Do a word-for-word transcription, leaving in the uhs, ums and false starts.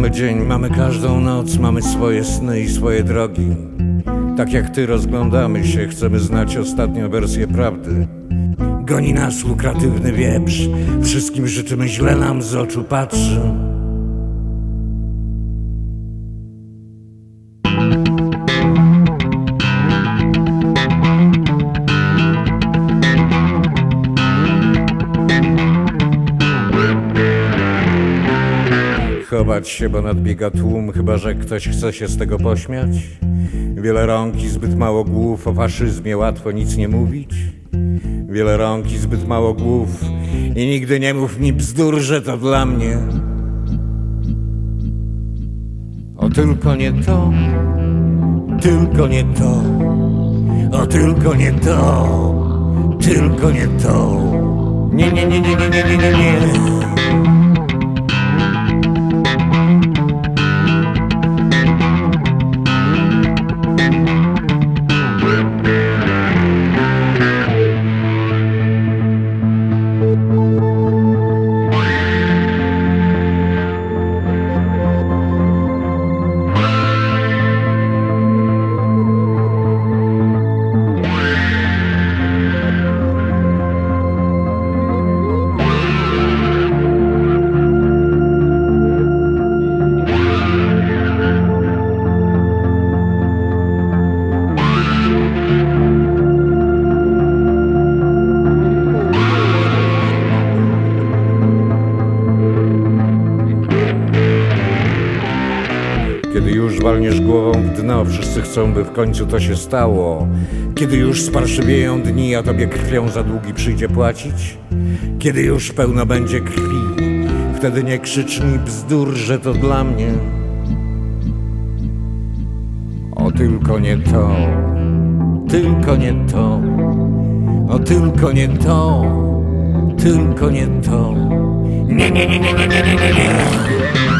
Mamy dzień, mamy każdą noc, mamy swoje sny i swoje drogi. Tak jak ty rozglądamy się, chcemy znać ostatnią wersję prawdy. Goni nas lukratywny wieprz, wszystkim życzymy, źle nam z oczu patrzy. Chować się, bo nadbiega tłum, chyba że ktoś chce się z tego pośmiać. Wiele rąk i zbyt mało głów, o faszyzmie łatwo nic nie mówić. Wiele rąk i zbyt mało głów i nigdy nie mów mi bzdur, że to dla mnie. O tylko nie to, tylko nie to, o tylko nie to, tylko nie to. Nie, nie, nie, nie, nie, nie, nie, nie, nie. Kiedy już walniesz głową w dno, wszyscy chcą, by w końcu to się stało. Kiedy już sparszywieją dni, a tobie krwią za długi przyjdzie płacić. Kiedy już pełno będzie krwi, wtedy nie krzycz mi bzdur, że to dla mnie. O tylko nie to, tylko nie to, o tylko nie to, tylko nie to. Nie, nie, nie, nie, nie, nie, nie, nie.